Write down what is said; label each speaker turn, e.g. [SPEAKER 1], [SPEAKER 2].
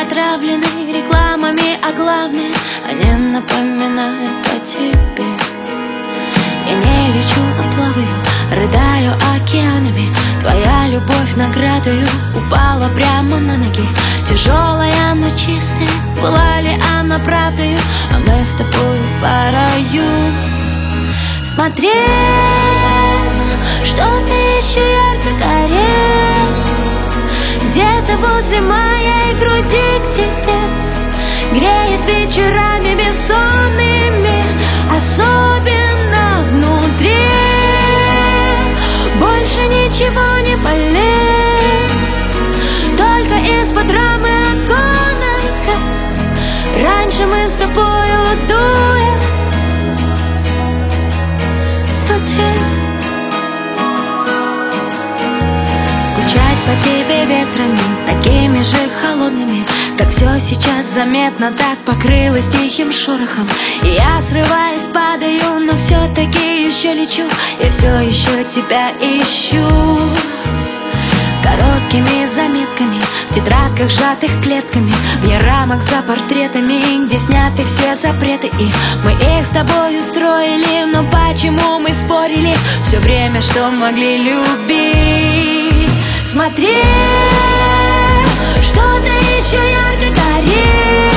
[SPEAKER 1] отравлены рекламами, а главное, они напоминают о тебе. Я не лечу, а плаваю, рыдаю океанами. Твоя любовь наградою упала прямо на ноги. Тяжелая, но чистая, была ли она правдою? А мы с тобой по раю. Смотри, что-то еще ярко горит где-то возле моей груди к тебе. Греет вечерами бессонными, особенно внутри. Больше ничего не болит, только из-под рамы оконка. Раньше мы с тобою дуя смотрели. Скучать по тебе ветрами, такими же холодными, как все сейчас заметно, так покрылось тихим шорохом. И я, срываясь, падаю, но все-таки еще лечу. Я все еще тебя ищу. Короткими заметками в тетрадках, сжатых клетками, вне рамок за портретами, где сняты все запреты. И мы их с тобой устроили, но почему мы спорили все время, что могли любить? Смотри, что-то еще ярко горит